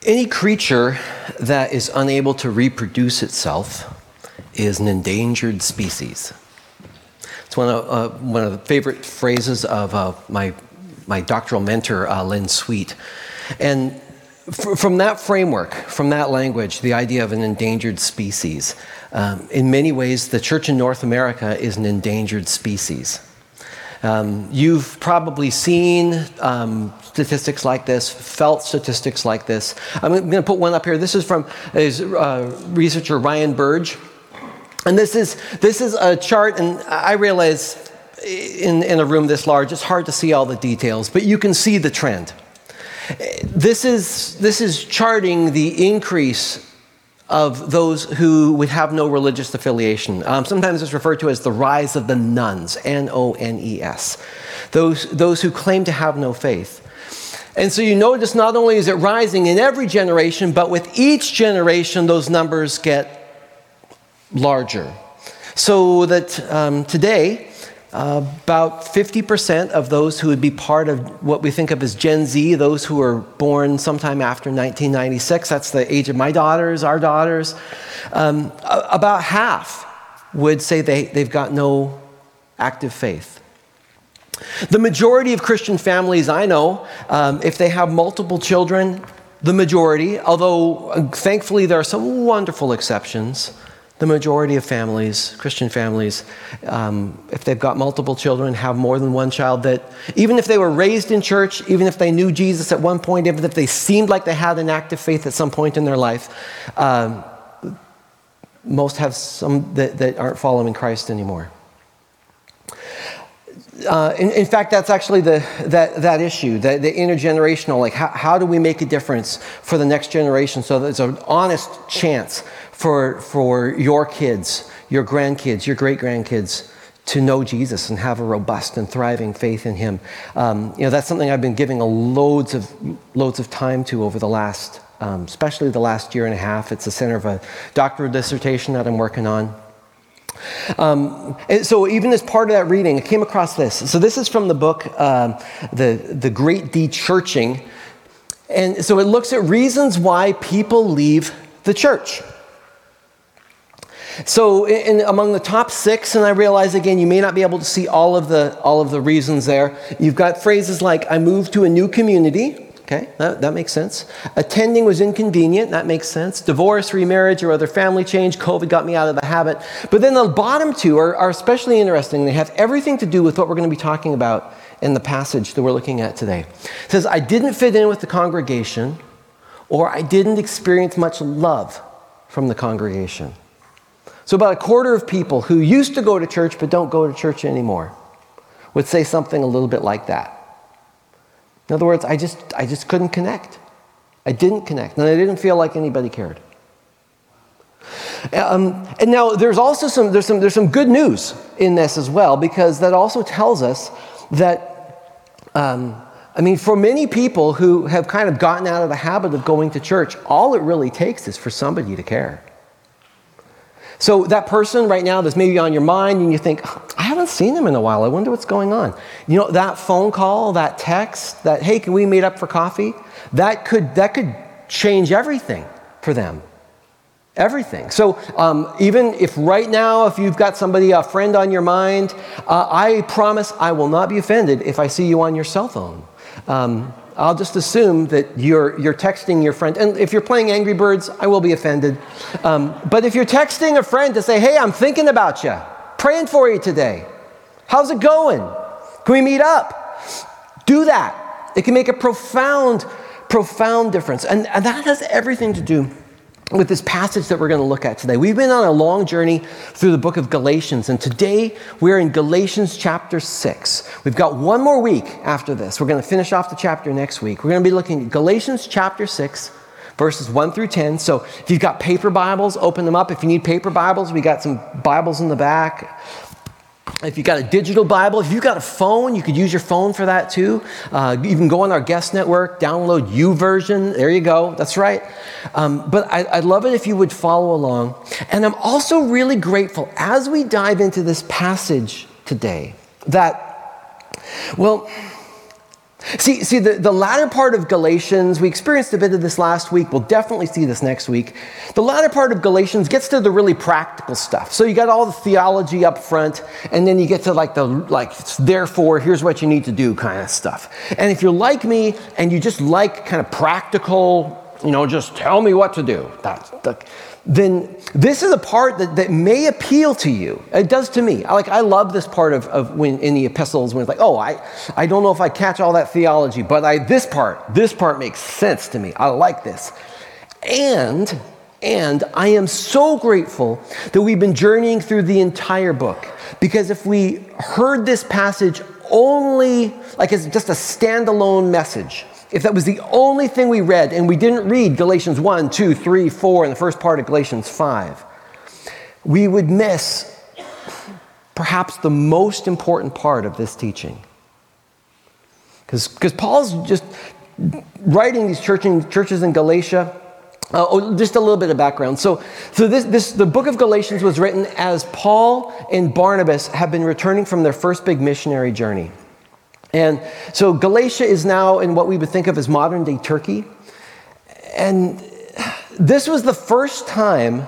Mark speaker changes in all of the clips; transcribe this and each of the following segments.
Speaker 1: Any creature that is unable to reproduce itself is an endangered species. It's one of the favorite phrases of my doctoral mentor, Lynn Sweet. And from that framework, from that language, the idea of an endangered species, in many ways, the church in North America is an endangered species. You've probably seen statistics like this, felt statistics like this. I'm going to put one up here. This is from researcher Ryan Burge. And this is a chart, and I realize in a room this large, it's hard to see all the details, but you can see the trend. This is charting the increase of those who would have no religious affiliation. Sometimes it's referred to as the rise of the nones, N-O-N-E-S, those who claim to have no faith. And so you notice not only is it rising in every generation, but with each generation those numbers get larger. So that today, about 50% of those who would be part of what we think of as Gen Z, those who were born sometime after 1996, that's the age of my daughters, our daughters, about half would say they've got no active faith. The majority of Christian families I know, if they have multiple children, the majority, although thankfully there are some wonderful exceptions, the majority of families, Christian families, if they've got multiple children, have more than one child, that even if they were raised in church, even if they knew Jesus at one point, even if they seemed like they had an active faith at some point in their life, most have some that aren't following Christ anymore. In fact, that's actually that issue, the intergenerational, like how do we make a difference for the next generation so there's an honest chance for your kids, your grandkids, your great-grandkids to know Jesus and have a robust and thriving faith in him. That's something I've been giving loads of time to over the last, especially the last year and a half. It's the center of a doctoral dissertation that I'm working on. And so even as part of that reading, I came across this. So this is from the book, The Great De-Churching. And so it looks at reasons why people leave the church. So among the top 6, and I realize again, you may not be able to see all of the reasons there. You've got phrases like, I moved to a new community. Okay, that makes sense. Attending was inconvenient. That makes sense. Divorce, remarriage, or other family change. COVID got me out of the habit. But then the bottom 2 are especially interesting. They have everything to do with what we're going to be talking about in the passage that we're looking at today. It says, I didn't fit in with the congregation, or I didn't experience much love from the congregation. So about a quarter of people who used to go to church but don't go to church anymore would say something a little bit like that. In other words, I just couldn't connect. I didn't connect, and I didn't feel like anybody cared. And now there's also some good news in this as well, because that also tells us that for many people who have kind of gotten out of the habit of going to church, all it really takes is for somebody to care. So that person right now that's maybe on your mind and you think, I haven't seen them in a while. I wonder what's going on. That phone call, that text, that, hey, can we meet up for coffee? That could change everything for them. Everything. So even if right now, if you've got a friend on your mind, I promise I will not be offended if I see you on your cell phone. I'll just assume that you're texting your friend. And if you're playing Angry Birds, I will be offended. But if you're texting a friend to say, hey, I'm thinking about you, praying for you today. How's it going? Can we meet up? Do that. It can make a profound difference. And that has everything to do with this passage that we're going to look at today. We've been on a long journey through the book of Galatians, and today we're in Galatians chapter 6. We've got one more week after this. We're going to finish off the chapter next week. We're going to be looking at Galatians chapter 6, verses 1 through 10. So if you've got paper Bibles, open them up. If you need paper Bibles, we got some Bibles in the back. If you've got a digital Bible, if you've got a phone, you could use your phone for that too. You can go on our guest network, download YouVersion. There you go. That's right. But I'd love it if you would follow along. And I'm also really grateful as we dive into this passage today that, well, See, the latter part of Galatians, we experienced a bit of this last week. We'll definitely see this next week. The latter part of Galatians gets to the really practical stuff. So you got all the theology up front, and then you get to therefore, here's what you need to do kind of stuff. And if you're like me and you just like kind of practical, just tell me what to do, then this is a part that may appeal to you. It does to me. I love this part of when in the epistles when it's like, oh, I don't know if I catch all that theology, but this part makes sense to me. I like this. And I am so grateful that we've been journeying through the entire book. Because if we heard this passage only as just a standalone message, if that was the only thing we read, and we didn't read Galatians 1, 2, 3, 4, and the first part of Galatians 5, we would miss perhaps the most important part of this teaching. Because Paul's just writing these churches in Galatia. Just a little bit of background. So the book of Galatians was written as Paul and Barnabas have been returning from their first big missionary journey. And so Galatia is now in what we would think of as modern-day Turkey. And this was the first time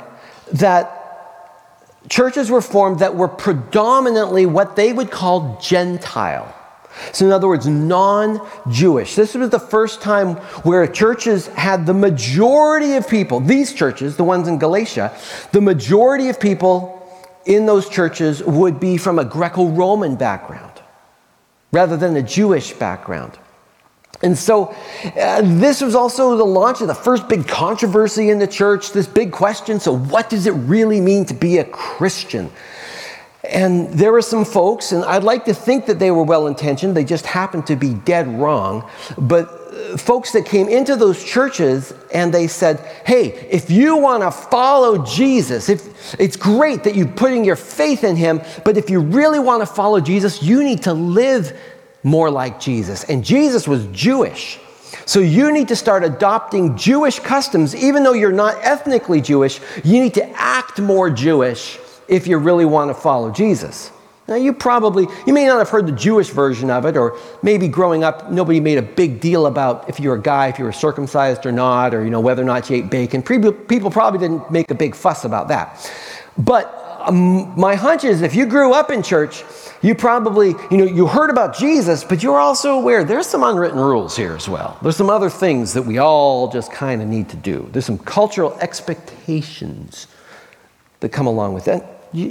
Speaker 1: that churches were formed that were predominantly what they would call Gentile. So in other words, non-Jewish. This was the first time where churches had the majority of people, these churches, the ones in Galatia, the majority of people in those churches would be from a Greco-Roman background, rather than a Jewish background. And so this was also the launch of the first big controversy in the church, this big question, so what does it really mean to be a Christian? And there were some folks, and I'd like to think that they were well-intentioned, they just happened to be dead wrong, but folks that came into those churches and they said, hey, if you want to follow Jesus, it's great that you're putting your faith in him, but if you really want to follow Jesus, you need to live more like Jesus. And Jesus was Jewish. So you need to start adopting Jewish customs. Even though you're not ethnically Jewish, you need to act more Jewish if you really want to follow Jesus. Now you may not have heard the Jewish version of it, or maybe growing up, nobody made a big deal about if you were a guy, if you were circumcised or not, or whether or not you ate bacon. People probably didn't make a big fuss about that. But my hunch is if you grew up in church, you probably, you heard about Jesus, but you're also aware there's some unwritten rules here as well. There's some other things that we all just kind of need to do. There's some cultural expectations that come along with that.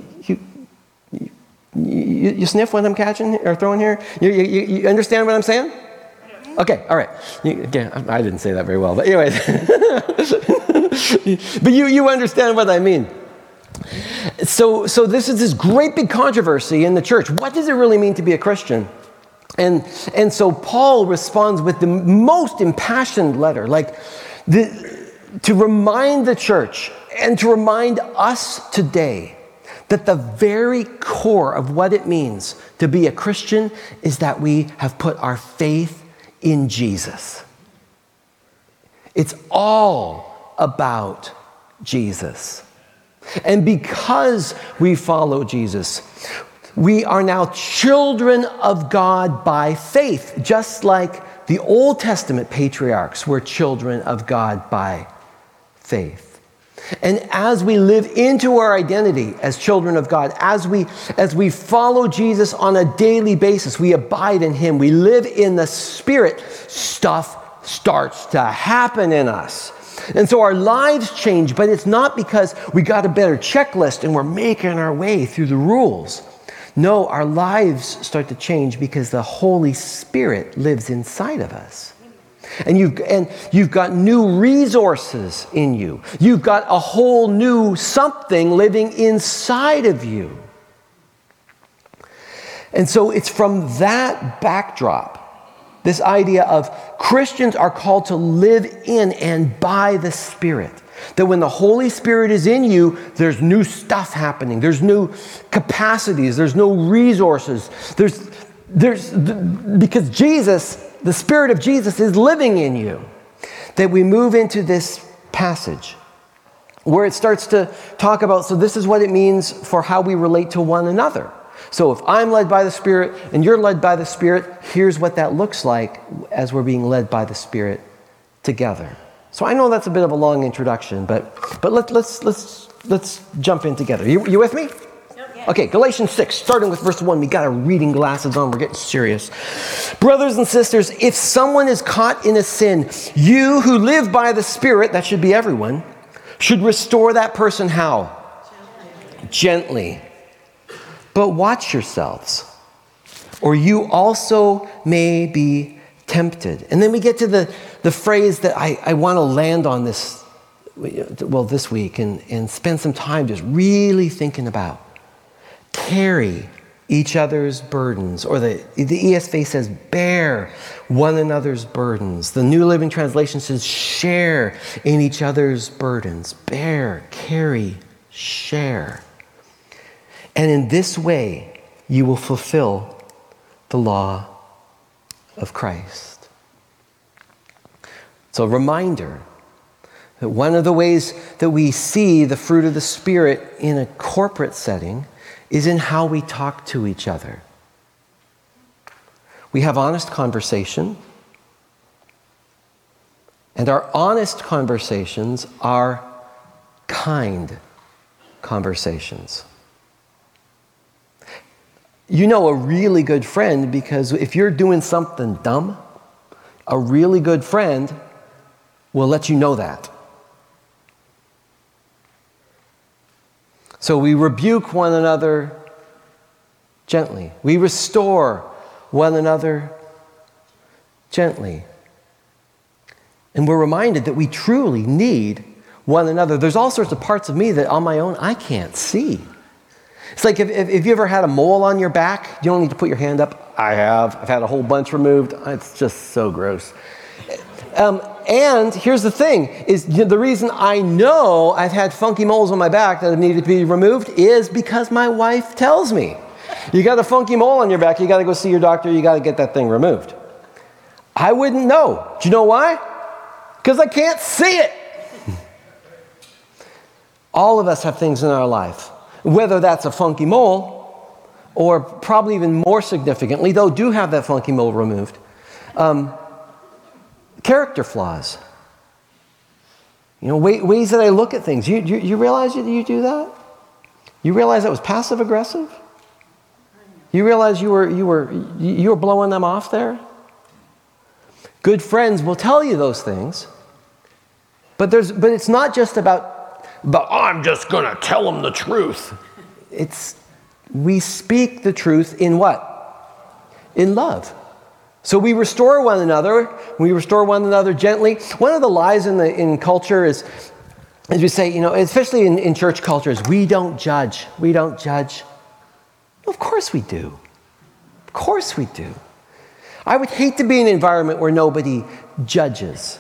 Speaker 1: You sniff what I'm catching or throwing here? You understand what I'm saying? Okay, all right. Again, I didn't say that very well, but anyway. But you understand what I mean. So this is this great big controversy in the church. What does it really mean to be a Christian? And so Paul responds with the most impassioned letter, to remind the church and to remind us today that the very core of what it means to be a Christian is that we have put our faith in Jesus. It's all about Jesus. And because we follow Jesus, we are now children of God by faith, just like the Old Testament patriarchs were children of God by faith. And as we live into our identity as children of God, as we follow Jesus on a daily basis, we abide in him, we live in the Spirit, stuff starts to happen in us. And so our lives change, but it's not because we got a better checklist and we're making our way through the rules. No, our lives start to change because the Holy Spirit lives inside of us. And you've got new resources in you. You've got a whole new something living inside of you. And so it's from that backdrop, this idea of Christians are called to live in and by the Spirit. That when the Holy Spirit is in you, there's new stuff happening. There's new capacities. There's new resources. Because Jesus, the Spirit of Jesus is living in you. That we move into this passage where it starts to talk about, so this is what it means for how we relate to one another. So if I'm led by the Spirit and you're led by the Spirit, here's what that looks like as we're being led by the Spirit together. So I know that's a bit of a long introduction, but let's jump in together. You with me?
Speaker 2: Yep.
Speaker 1: Okay, Galatians 6, starting with verse 1. We got our reading glasses on. We're getting serious. Brothers and sisters, if someone is caught in a sin, you who live by the Spirit, that should be everyone, should restore that person how? Gently. But watch yourselves, or you also may be tempted. And then we get to the phrase that I want to land on this week and spend some time just really thinking about. Carry each other's burdens, or the ESV says bear one another's burdens. The New Living Translation says share in each other's burdens. Bear, carry, share. And in this way, you will fulfill the law of Christ. So a reminder that one of the ways that we see the fruit of the Spirit in a corporate setting is in how we talk to each other. We have honest conversation, and our honest conversations are kind conversations. You know a really good friend because if you're doing something dumb, a really good friend will let you know that. So we rebuke one another gently. We restore one another gently. And we're reminded that we truly need one another. There's all sorts of parts of me that on my own I can't see. It's like if you ever had a mole on your back, you don't need to put your hand up. I have. I've had a whole bunch removed. It's just so gross. And here's the thing, is the reason I know I've had funky moles on my back that have needed to be removed is because my wife tells me. You got a funky mole on your back, you got to go see your doctor, you got to get that thing removed. I wouldn't know. Do you know why? Because I can't see it. All of us have things in our life. Whether that's a funky mole, or probably even more significantly, though do have that funky mole removed, character flaws. You know, ways that I look at things. You realize that you do that? You realize that was passive aggressive? You realize you were blowing them off there? Good friends will tell you those things, but it's not just about I'm just going to tell them the truth. We speak the truth in what? In love. So we restore one another. We restore one another gently. One of the lies in culture is we say, you know, especially in church cultures, we don't judge. We don't judge. Of course we do. Of course we do. I would hate to be in an environment where nobody judges.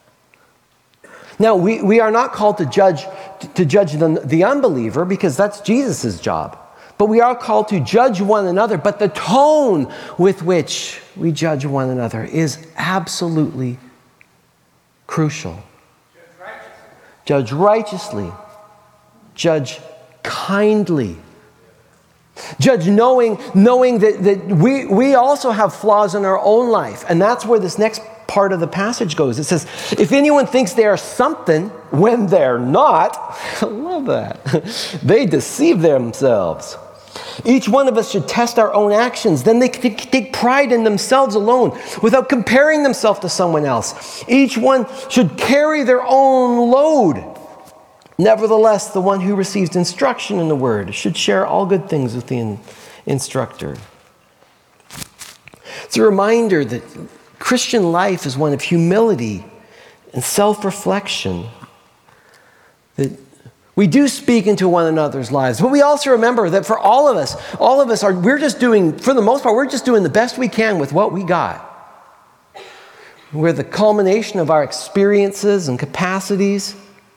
Speaker 1: Now, we are not called to judge the unbeliever because that's Jesus' job. But we are called to judge one another. But the tone with which we judge one another is absolutely crucial. Judge righteously. Judge kindly. Judge knowing that we also have flaws in our own life. And that's where this next part of the passage goes. It says, if anyone thinks they are something when they're not, I love that, they deceive themselves. Each one of us should test our own actions. Then they can take pride in themselves alone without comparing themselves to someone else. Each one should carry their own load. Nevertheless, the one who receives instruction in the word should share all good things with the instructor. It's a reminder that Christian life is one of humility and self-reflection. That we do speak into one another's lives, but we also remember that for all of us we're just doing, for the most part, we're just doing the best we can with what we got. We're the culmination of our experiences and capacities.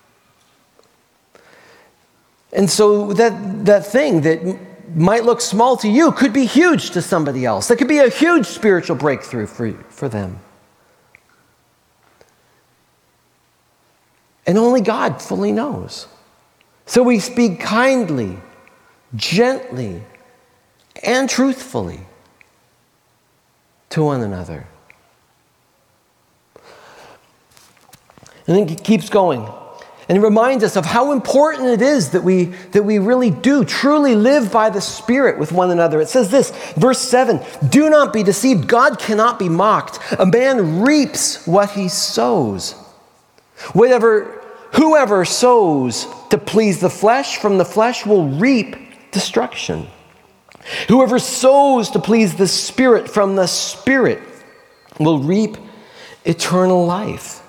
Speaker 1: And so that thing that might look small to you could be huge to somebody else. That could be a huge spiritual breakthrough for them. And only God fully knows. So we speak kindly, gently, and truthfully to one another. And then it keeps going. And it reminds us of how important it is that we really do truly live by the Spirit with one another. It says this, verse 7, "Do not be deceived. God cannot be mocked. A man reaps what he sows. Whoever sows to please the flesh, from the flesh will reap destruction. Whoever sows to please the Spirit, from the Spirit will reap eternal life."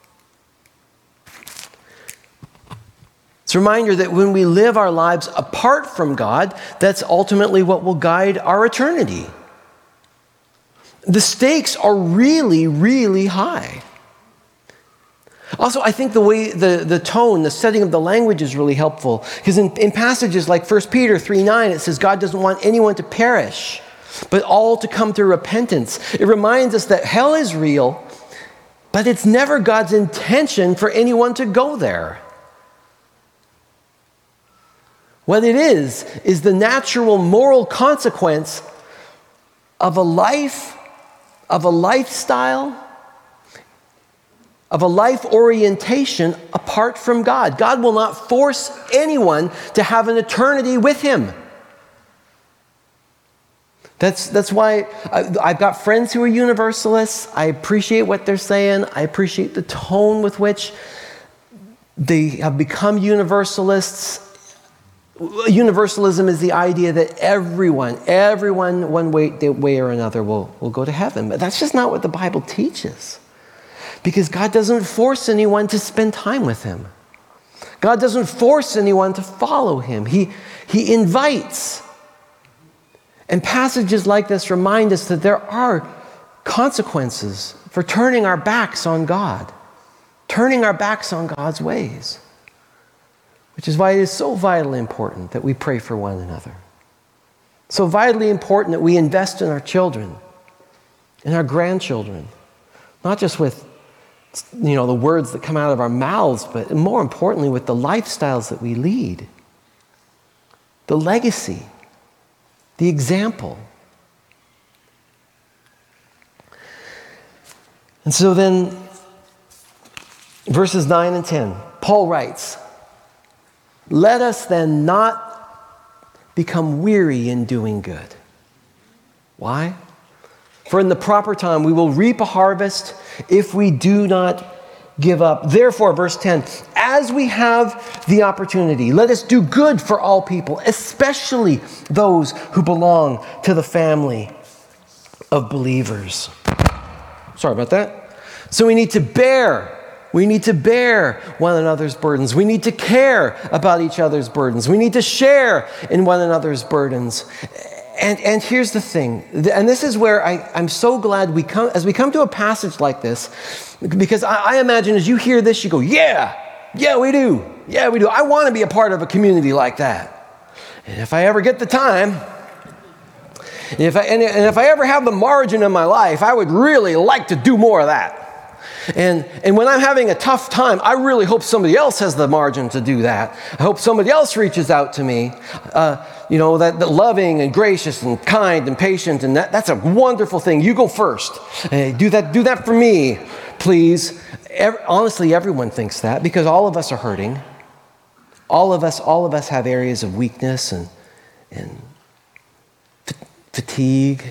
Speaker 1: It's a reminder that when we live our lives apart from God, that's ultimately what will guide our eternity. The stakes are really, really high. Also, I think the way the tone, the setting of the language is really helpful. Because in passages like 1 Peter 3:9, it says God doesn't want anyone to perish, but all to come to repentance. It reminds us that hell is real, but it's never God's intention for anyone to go there. What it is the natural moral consequence of a life, of a lifestyle, of a life orientation apart from God. God will not force anyone to have an eternity with Him. That's why I've got friends who are universalists. I appreciate what they're saying. I appreciate the tone with which they have become universalists. Universalism is the idea that everyone, one way or another will go to heaven. But that's just not what the Bible teaches. Because God doesn't force anyone to spend time with Him. God doesn't force anyone to follow Him. He invites. And passages like this remind us that there are consequences for turning our backs on God, turning our backs on God's ways. Which is why it is so vitally important that we pray for one another. So vitally important that we invest in our children, in our grandchildren, not just with the words that come out of our mouths, but more importantly with the lifestyles that we lead, the legacy, the example. And so then, verses 9 and 10, Paul writes, "Let us then not become weary in doing good." Why? "For in the proper time we will reap a harvest if we do not give up. Therefore," verse 10, "as we have the opportunity, let us do good for all people, especially those who belong to the family of believers." Sorry about that. So we need to bear one another's burdens. We need to care about each other's burdens. We need to share in one another's burdens. And here's the thing, and this is where I'm so glad as we come to a passage like this, because I imagine as you hear this, you go, yeah, we do. Yeah, we do. I want to be a part of a community like that. And if I ever get the time, and if I ever have the margin in my life, I would really like to do more of that. And when I'm having a tough time, I really hope somebody else has the margin to do that. I hope somebody else reaches out to me, that loving and gracious and kind and patient, and that's a wonderful thing. You go first. Do that for me, please. Honestly, everyone thinks that because all of us are hurting. All of us have areas of weakness and fatigue.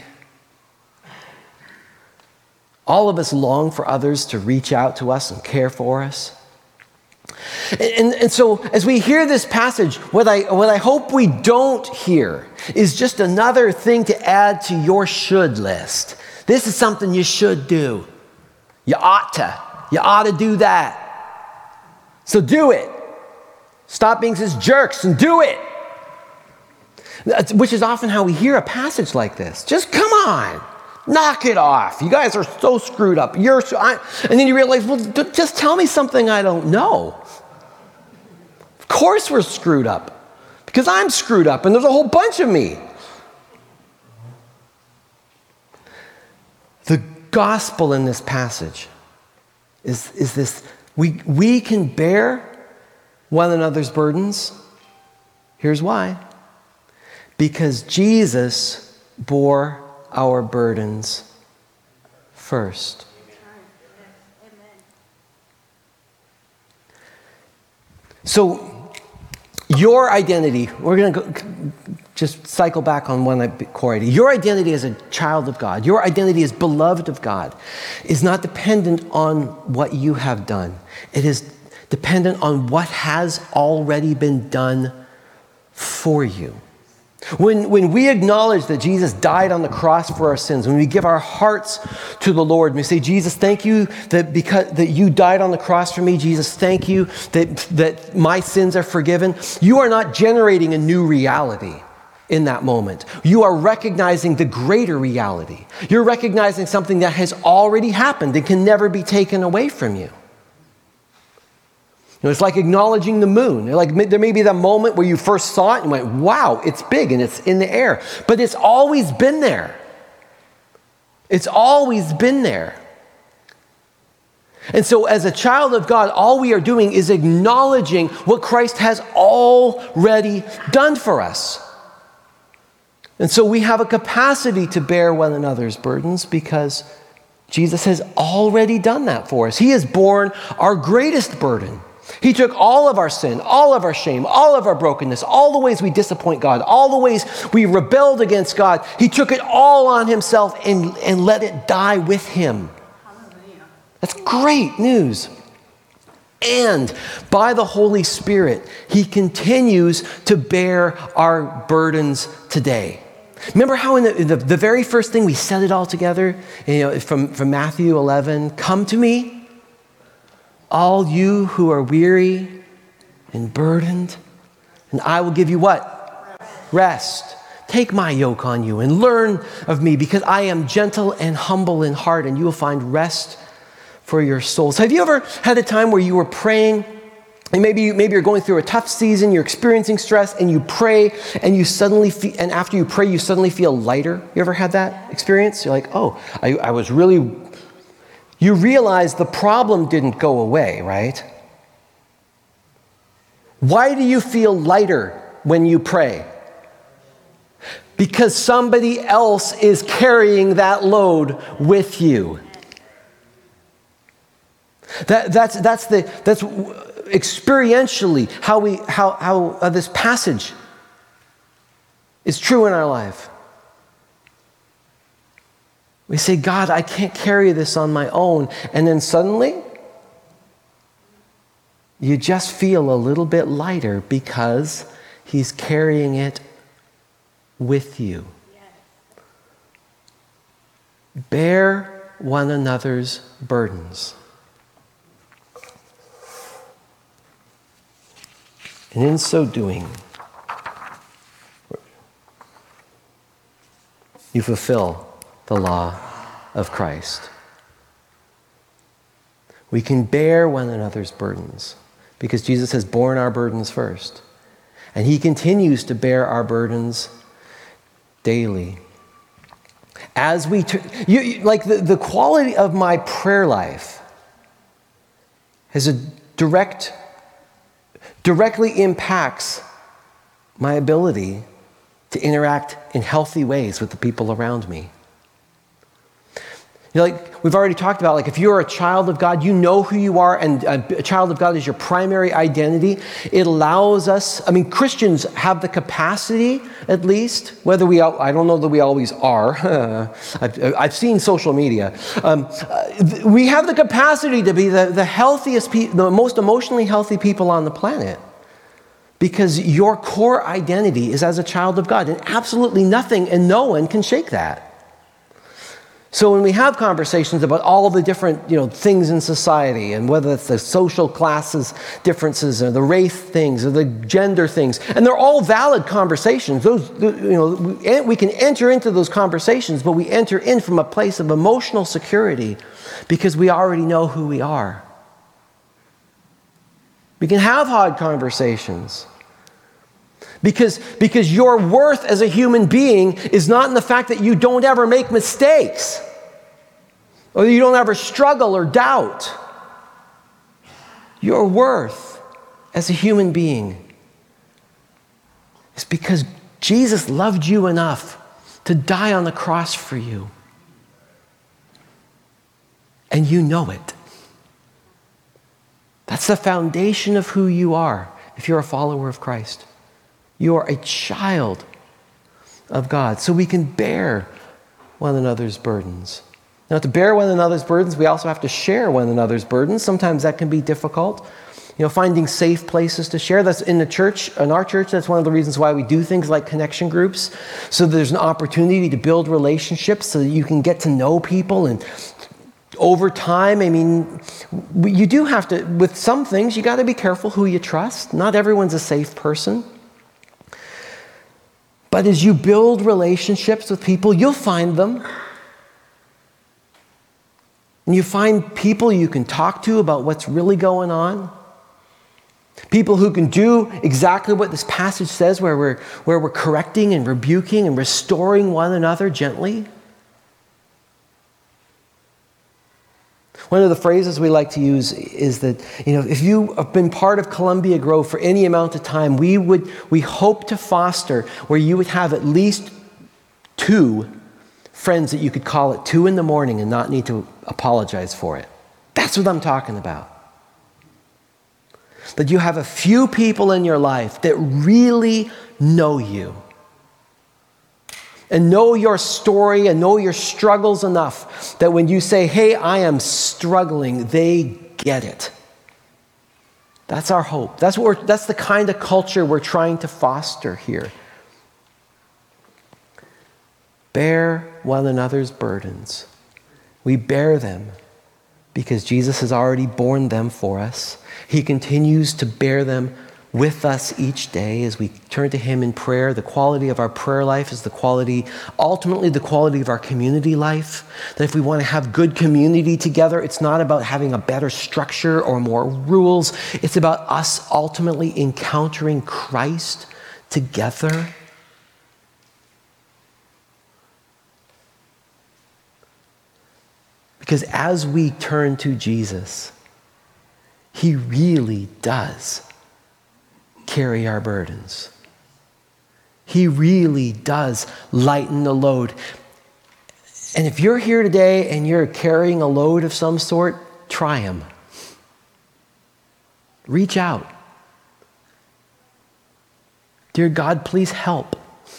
Speaker 1: All of us long for others to reach out to us and care for us. And so as we hear this passage, what I hope we don't hear is just another thing to add to your should list. This is something you should do. You ought to do that. So do it. Stop being such jerks and do it. Which is often how we hear a passage like this. Just come on. Knock it off. You guys are so screwed up. And then you realize, well, just tell me something I don't know. Of course we're screwed up. Because I'm screwed up and there's a whole bunch of me. The gospel in this passage is this. We can bear one another's burdens. Here's why. Because Jesus bore our burdens first. So, your identity, we're going to just cycle back on one core idea. Your identity as a child of God, your identity as beloved of God, is not dependent on what you have done. It is dependent on what has already been done for you. When we acknowledge that Jesus died on the cross for our sins, when we give our hearts to the Lord, and we say, Jesus, thank you that you died on the cross for me. Jesus, thank you that my sins are forgiven. You are not generating a new reality in that moment. You are recognizing the greater reality. You're recognizing something that has already happened and can never be taken away from you. It's like acknowledging the moon. Like there may be that moment where you first saw it and went, wow, it's big and it's in the air. But it's always been there. It's always been there. And so as a child of God, all we are doing is acknowledging what Christ has already done for us. And so we have a capacity to bear one another's burdens because Jesus has already done that for us. He has borne our greatest burden. He took all of our sin, all of our shame, all of our brokenness, all the ways we disappoint God, all the ways we rebelled against God. He took it all on himself and let it die with him. Hallelujah. That's great news. And by the Holy Spirit, he continues to bear our burdens today. Remember how in the very first thing we said it all together, from Matthew 11, come to me, all you who are weary and burdened, and I will give you what? Rest. Take my yoke on you and learn of me, because I am gentle and humble in heart, and you will find rest for your souls. Have you ever had a time where you were praying, and maybe you're going through a tough season, you're experiencing stress, and you pray, and you suddenly and after you pray, you suddenly feel lighter? You ever had that experience? You're like, oh, I was really... You realize the problem didn't go away, right? Why do you feel lighter when you pray? Because somebody else is carrying that load with you. That's experientially how this passage is true in our life. We say, God, I can't carry this on my own. And then suddenly, you just feel a little bit lighter because he's carrying it with you. Yes. Bear one another's burdens. And in so doing, you fulfill the law of Christ. We can bear one another's burdens because Jesus has borne our burdens first. And he continues to bear our burdens daily. As we, the quality of my prayer life has directly impacts my ability to interact in healthy ways with the people around me. Like we've already talked about, if you're a child of God, you know who you are, and a child of God is your primary identity. It allows us, Christians have the capacity, at least, I don't know that we always are. I've seen social media. We have the capacity to be the healthiest, the most emotionally healthy people on the planet. Because your core identity is as a child of God, and absolutely nothing and no one can shake that. So when we have conversations about all of the different, things in society, and whether it's the social classes differences or the race things or the gender things, and they're all valid conversations. We can enter into those conversations, but we enter in from a place of emotional security because we already know who we are. We can have hard conversations. Because your worth as a human being is not in the fact that you don't ever make mistakes or you don't ever struggle or doubt. Your worth as a human being is because Jesus loved you enough to die on the cross for you. And you know it. That's the foundation of who you are if you're a follower of Christ. You are a child of God. So we can bear one another's burdens. Now, to bear one another's burdens, we also have to share one another's burdens. Sometimes that can be difficult. Finding safe places to share. That's in the church, in our church, that's one of the reasons why we do things like connection groups. So there's an opportunity to build relationships so that you can get to know people. And over time, you do have to, with some things, you got to be careful who you trust. Not everyone's a safe person. But as you build relationships with people, you'll find them. And you find people you can talk to about what's really going on. People who can do exactly what this passage says, where we're correcting and rebuking and restoring one another gently. One of the phrases we like to use is that, if you have been part of Columbia Grove for any amount of time, we hope to foster where you would have at least 2 friends that you could call at 2 a.m. and not need to apologize for it. That's what I'm talking about. That you have a few people in your life that really know you and know your story and know your struggles enough that when you say, hey, I am struggling, they get it. That's our hope. That's the kind of culture we're trying to foster here. Bear one another's burdens. We bear them because Jesus has already borne them for us. He continues to bear them with us each day as we turn to Him in prayer. The quality of our prayer life is ultimately the quality of our community life. That if we want to have good community together, it's not about having a better structure or more rules. It's about us ultimately encountering Christ together. Because as we turn to Jesus, He really does carry our burdens. He really does lighten the load. And if you're here today and you're carrying a load of some sort, try Him. Reach out. Dear God, please help.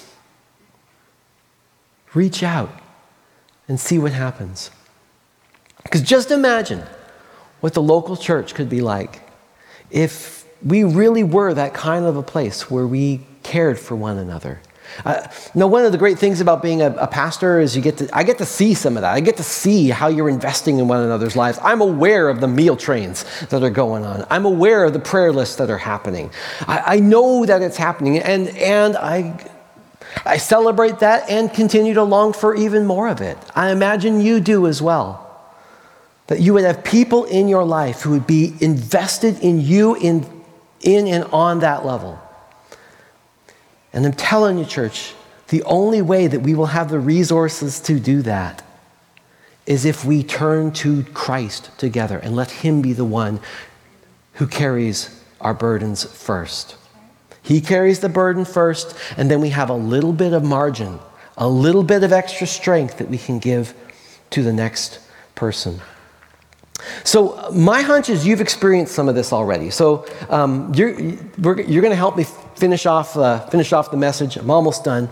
Speaker 1: Reach out and see what happens. Because just imagine what the local church could be like if we really were that kind of a place where we cared for one another. One of the great things about being a pastor is I get to see some of that. I get to see how you're investing in one another's lives. I'm aware of the meal trains that are going on. I'm aware of the prayer lists that are happening. I know that it's happening, and I celebrate that and continue to long for even more of it. I imagine you do as well. That you would have people in your life who would be invested in you in and on that level. And I'm telling you, church, the only way that we will have the resources to do that is if we turn to Christ together and let Him be the one who carries our burdens first. He carries the burden first, and then we have a little bit of margin, a little bit of extra strength that we can give to the next person. So my hunch is you've experienced some of this already. So you're going to help me finish off the message. I'm almost done.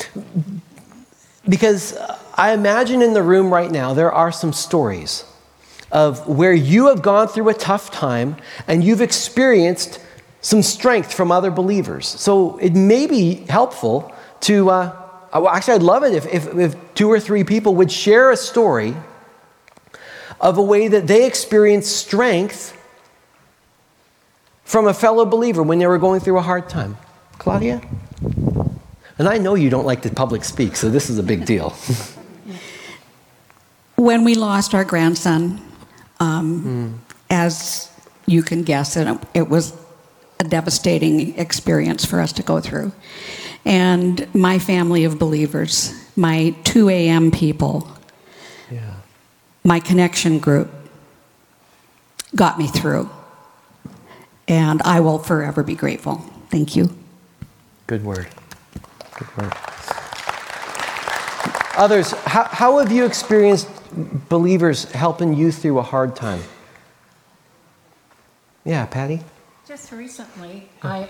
Speaker 1: Because I imagine in the room right now there are some stories of where you have gone through a tough time and you've experienced some strength from other believers. So it may be helpful to, actually I'd love it if 2 or 3 people would share a story of a way that they experienced strength from a fellow believer when they were going through a hard time. Claudia? And I know you don't like to public speak, so this is a big deal.
Speaker 2: When we lost our grandson, as you can guess, it was a devastating experience for us to go through. And my family of believers, my 2 a.m. people, my connection group got me through. And I will forever be grateful. Thank you.
Speaker 1: Good word. Good word. Others, how have you experienced believers helping you through a hard time? Yeah, Patty?
Speaker 3: Just recently, I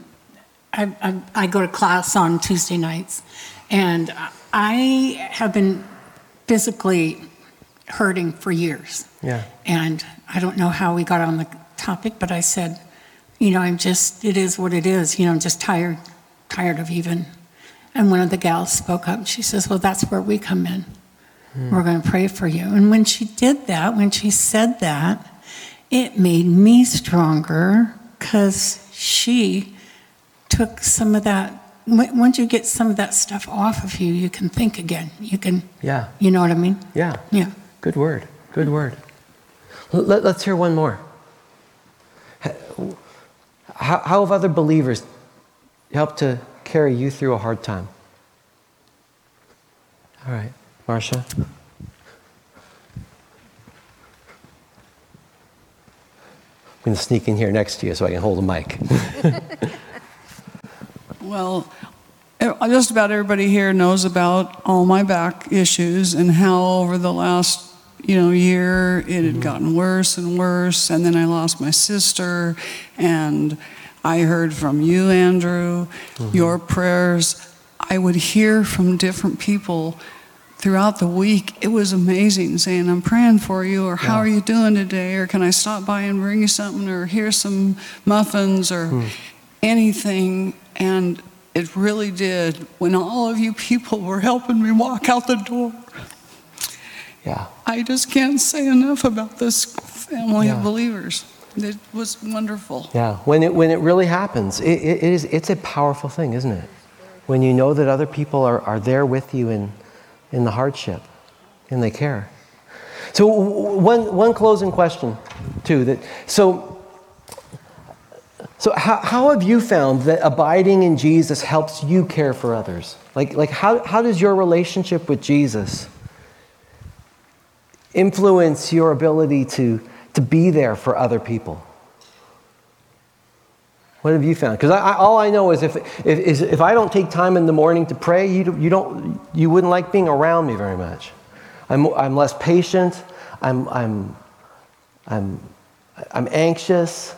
Speaker 3: go to class on Tuesday nights, and I have been physically hurting for years.
Speaker 1: Yeah.
Speaker 3: And I don't know how we got on the topic, but I said, it is what it is. I'm just tired of even. And one of the gals spoke up, and she says, well, that's where we come in. We're going to pray for you. And when she did that, when she said that, it made me stronger, because she took some of that. Once you get some of that stuff off of you, you can think again. You can,
Speaker 1: Yeah.
Speaker 3: You know what I mean?
Speaker 1: Yeah.
Speaker 3: Yeah.
Speaker 1: Good word. Good word. Let's hear one more. How have other believers helped to carry you through a hard time? All right, Marcia. I'm going to sneak in here next to you so I can hold a mic.
Speaker 4: Well, just about everybody here knows about all my back issues and how over the last year it had gotten worse and worse, and then I lost my sister, and I heard from you, Andrew, your prayers. I would hear from different people throughout the week. It was amazing, saying, I'm praying for you, or how are you doing today, or can I stop by and bring you something, or here's some muffins, or anything. And it really did, when all of you people were helping me walk out the door.
Speaker 1: Yeah.
Speaker 4: I just can't say enough about this family of believers. It was wonderful.
Speaker 1: Yeah. When it really happens, it's a powerful thing, isn't it? When you know that other people are there with you in the hardship, and they care. So one closing question, too. So how have you found that abiding in Jesus helps you care for others? Like how does your relationship with Jesus influence your ability to be there for other people? What have you found? Because all I know is if I don't take time in the morning to pray, you wouldn't like being around me very much. I'm less patient. I'm anxious.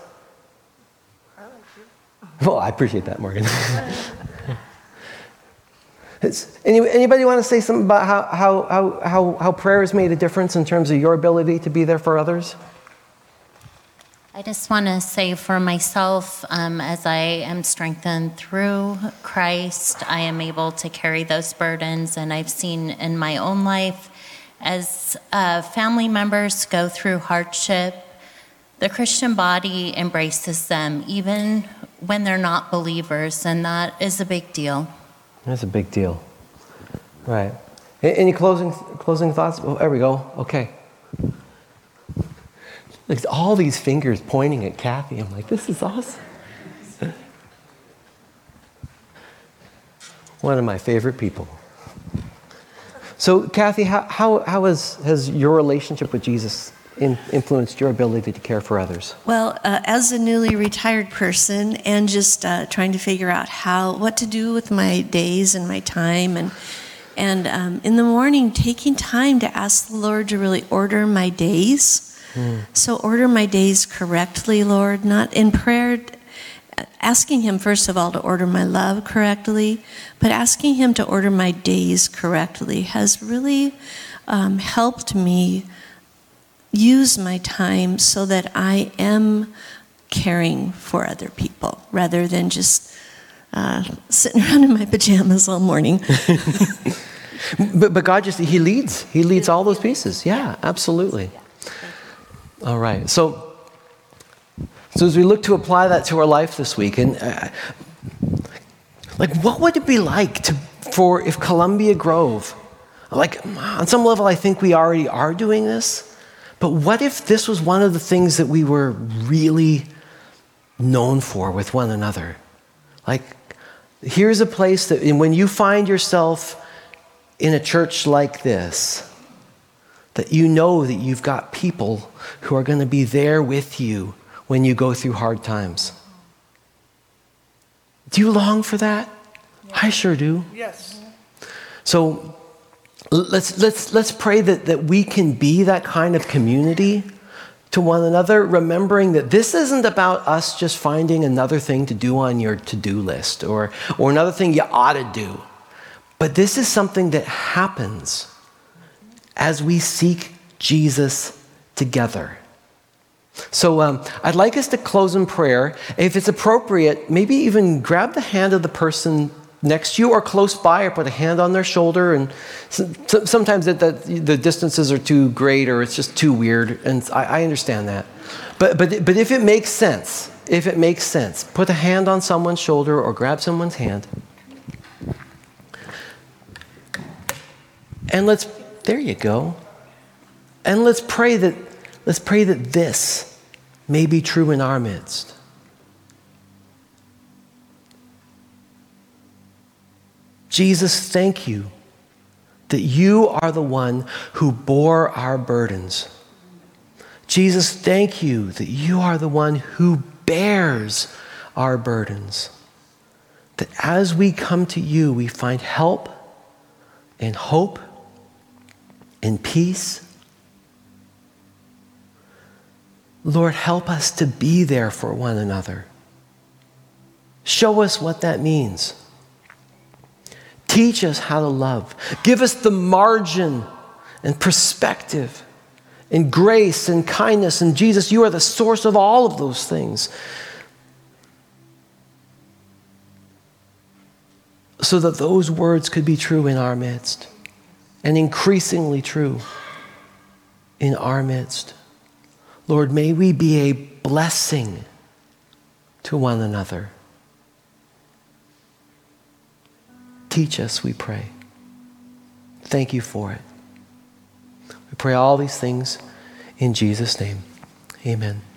Speaker 1: Well, I appreciate that, Morgan. Anybody want to say something about how prayer has made a difference in terms of your ability to be there for others?
Speaker 5: I just want to say for myself, as I am strengthened through Christ, I am able to carry those burdens. And I've seen in my own life, as family members go through hardship, the Christian body embraces them, even when they're not believers. And that is a big deal.
Speaker 1: That's a big deal. Right. Any closing thoughts? Oh, there we go. Okay. Like all these fingers pointing at Kathy. I'm like, this is awesome. One of my favorite people. So, Kathy, how has your relationship with Jesus influenced your ability to care for others?
Speaker 6: Well, as a newly retired person and just trying to figure out what to do with my days and my time, and in the morning taking time to ask the Lord to really order my days. So order my days correctly, Lord, not in prayer, asking Him first of all to order my love correctly, but asking Him to order my days correctly has really helped me use my time so that I am caring for other people rather than just sitting around in my pajamas all morning.
Speaker 1: But God He leads all those pieces. Yeah, absolutely. All right. So as we look to apply that to our life this week, and what would it be like if Columbia Grove, on some level, I think we already are doing this, but what if this was one of the things that we were really known for with one another? Here's a place that, and when you find yourself in a church like this, that you know that you've got people who are going to be there with you when you go through hard times. Do you long for that? I sure do.
Speaker 7: Yes.
Speaker 1: So let's pray that we can be that kind of community to one another, remembering that this isn't about us just finding another thing to do on your to-do list or another thing you ought to do. But this is something that happens as we seek Jesus together. So I'd like us to close in prayer. If it's appropriate, maybe even grab the hand of the person next to you or close by, or put a hand on their shoulder. And sometimes the distances are too great, or it's just too weird, and I understand that. But if it makes sense, put a hand on someone's shoulder or grab someone's hand. And there you go. And let's pray that this may be true in our midst. Jesus, thank you that you are the one who bore our burdens. Jesus, thank you that you are the one who bears our burdens. That as we come to you, we find help and hope and peace. Lord, help us to be there for one another. Show us what that means. Teach us how to love. Give us the margin and perspective and grace and kindness. And Jesus, you are the source of all of those things. So that those words could be true in our midst, and increasingly true in our midst. Lord, may we be a blessing to one another. Teach us, we pray. Thank you for it. We pray all these things in Jesus' name. Amen.